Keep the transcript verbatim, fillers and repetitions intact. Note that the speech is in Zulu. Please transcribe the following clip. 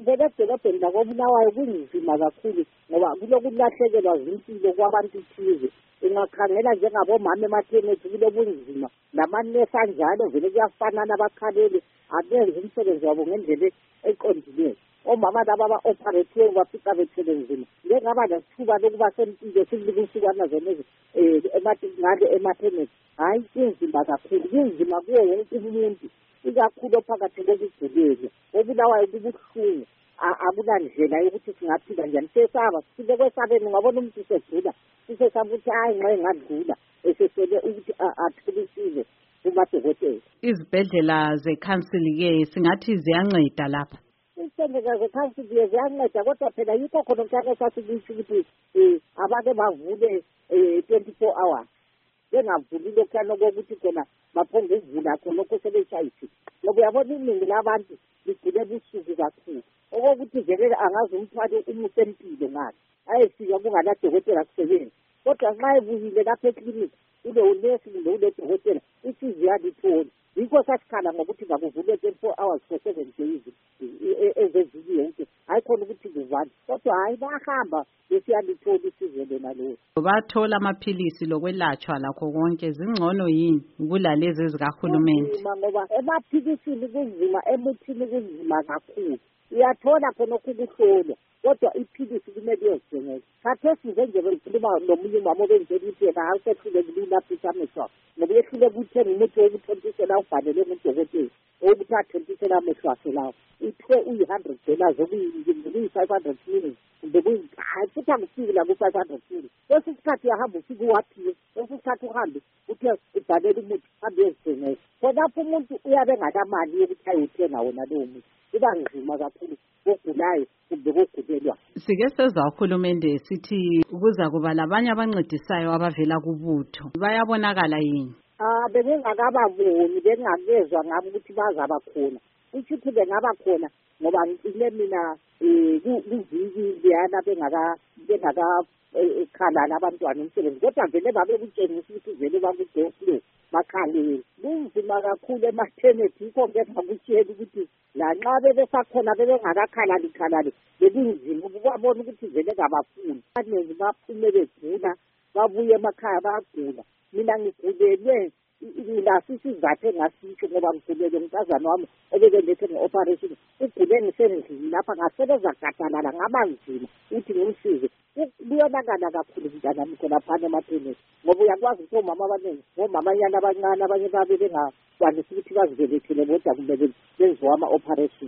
vele edolobheni lakoBulawayo kunzima kakhulu ngoba kulokulahlekelwa zimpilo kwabantu thize. Ungakhangela njengabomama emathenethi kulobunzima namanesi anjalo vele kuyafanana bakhalele abenze umsebenzi wabo ngendlela eqondileyo. Omama laba aba-operate bafika bethele nzima. Ngengaba nesithuba lokuba sempilo sikulikusukwana zonezi ngale emathenethi. Hayi kunzima kakhulu, kunzima kuwo wonke umuntu, ikakhulu phakathi kokugulelwa. oBulawayo kubuhlungu, akulandlela yokuthi singaphila njani. Sesaba sile kwesabeni ngabona umuntu segula, sisesaba ukuthi hayi nxa engadlula esesele ukuthi athole usizo kumadokotela. Izibhedlela zekhansili-ke singathi ziyanceda lapha. Izibhedlela zekhansili ziyanceda kodwa phela yikho khona mhlawumbe sasikutsho ukuthi um abake bavule twenty-four hours. Bengavuli lokhuyana kokuthi khona baphonge ukuvula khonokho sebeshayisile. Ngoba uyabona iningi labantu ligcine busuku kakhulu. Okokuthi vele angazi umthwalo umuhle empilo ngalo. Ayefika kunganadokotela kusebenza. Kodwa nxa ebuyile lapha eklinikhi ule unesi kumbe ule dokotela usizo uyalithola. Yikho sasikhala ngokuthi ngakuvule twenty-four hours for seven days ezeviki yonke. Hayi khona ukuthi kuvale. Kodwa hayi bahamba besiyalithola usizo lona lolo. Bathola amaphilisi lokwelatshwa lakho konke zingcono yini kulalezi zikahulumende? Ngoba emaphilisini kunzima, emuthini kunzima kakhulu. Uyathola khona ukuhlolwa kodwa iphilisi kumele uyozithengela. Khathesi nje nje ngikhuluma nomunye umama obenzela ukuthi yena awusehlulekile ulaphisa amehlo ngoba ehlule ukuthenga umuthi wokuthontisela ubhalelwe ngudokotela wokuthi athontisela amehlo akhe lawo. Ithiwe uyi-hundred dollars okuyi-five hundred shillings kumbe hayi futhi angufiki la ku-five hundred shillings. Kwesinye isikhathi uyahamba ufike uwaphiwe, kwesinye isikhathi uhambe uthi ubhalele umuthi uhambe uyozithengela. Khonapho umuntu uyabe enganamali yokuthi ayothenga wona lowo muthi. Kuba nzima kakhulu ogulayo kumbe ogulelwa. Sike sezwa uhulumende sithi kuza kuba labanye abancedisayo abavela kubutho. Bayabonakala yini? Ah bengingakababoni, bengakezwa ngabo ukuthi bazaba khona. Ukuthi bengaba khona ngoba ngicile mina kuviki leyana bengaka bengaka ekhala abantwana umsebenzi. Kodwa vele babe kutshengisa ukuthi vele bakudoflo bakhalele. Kunzima kakhulu emathenethi yikho ngekungakutshela ukuthi lanxa bebesakhona bebengakakhalali khalali bekunzima ukubabona ukuthi vele kabafuni. Abaningi baphume begula babuye emakhaya bagula. Mina ngigulelwe ngilasi isizathu engasitsho ngoba ngigulelwe umntazana wami obekelethe nge-operation. Ugule ngisendlini lapha ngasebenza gadalala ngaba nzima ukuthi ngimsize. Kuyonakala kakhulu mntanami khonaphana emathenethi ngoba uyakwazi ukuthi omama abaningi omamanyana abancane abanye babe bengakwanisi ukuthi bazibelethele bodwa kumbe benziwa ama-operation.